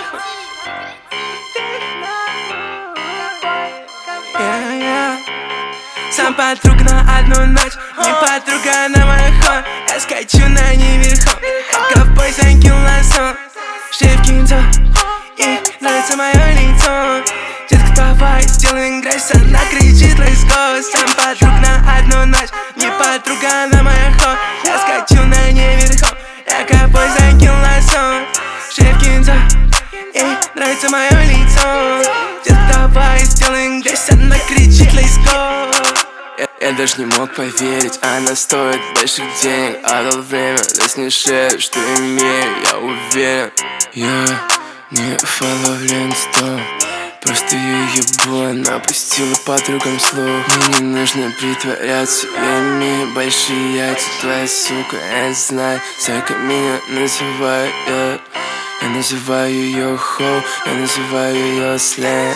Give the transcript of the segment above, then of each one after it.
Сам подруг на одну ночь, не подруга на мой хон. Я скачу на ней верхом, как ковбой закинул ласон. Шрифт кинцо, ей нравится мое лицо. Детка, давай сделаем грязь, она кричит let's go. Сам подруг на одну ночь, не подруга на мой хон. Я скачу на ней верхом, я ковбой закинул ласон. Шрифт кинцо, ей нравится мое лицо. Детка, давай сделаем грязь, она кричит let's go. Я даже не мог поверить, она стоит больших денег. Отдал время, да с ней шею, что имею, я уверен. Я не фоловлю инсту, просто ее ебу, она опустила подругам слух. Мне не нужно притворяться, я имею большие яйца. Твоя сука, я знаю, всяко меня называю. Я называю ее хоу, я называю ее слэм.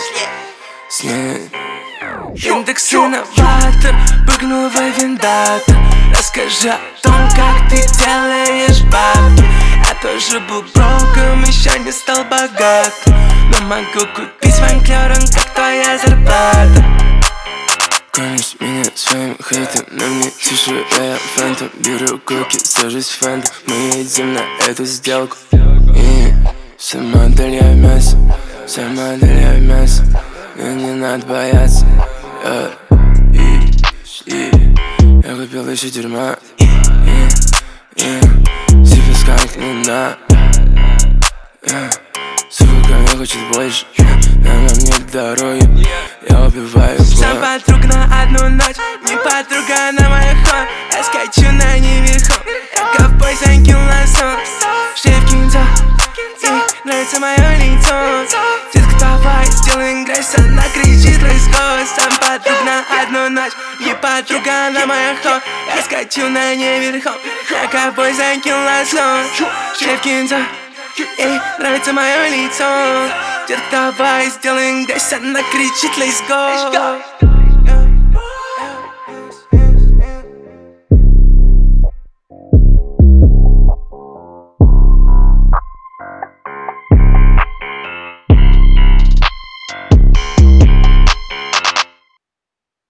Индекс инноватор, прыгнул во вендатор. Расскажи о том, как ты делаешь бабки. Я тоже был броком, еще не стал богатым, но могу купить фанклером, как твоя зарплата. Кормишь меня своим хейтом, но мне тише, я фантом. Беру коки, сажусь в фантом, мы едем на эту сделку. И сама доляю мясо, сама доляю мясо, но не надо бояться. Я купил еще дерьма, себе сканк не надо. Сука, мне хочет больше, но мне дороги, я убиваю план. Сам подруг на одну ночь, не подруга на мой хон. Я скачу на ней верхом, я ковбой закинул ласон. Шрифт кинцо, ей нравится мое лицо. Детка, давай сделаем грязь, она кричит let's go. Сам подруг на одну ночь, не подруга на мой хон. Я скачу на ней верхом, я ковбой закинул ласон. Шрифт кинцо, ей нравится мое лицо. Детка, давай сделаем грязь, она кричит let's go.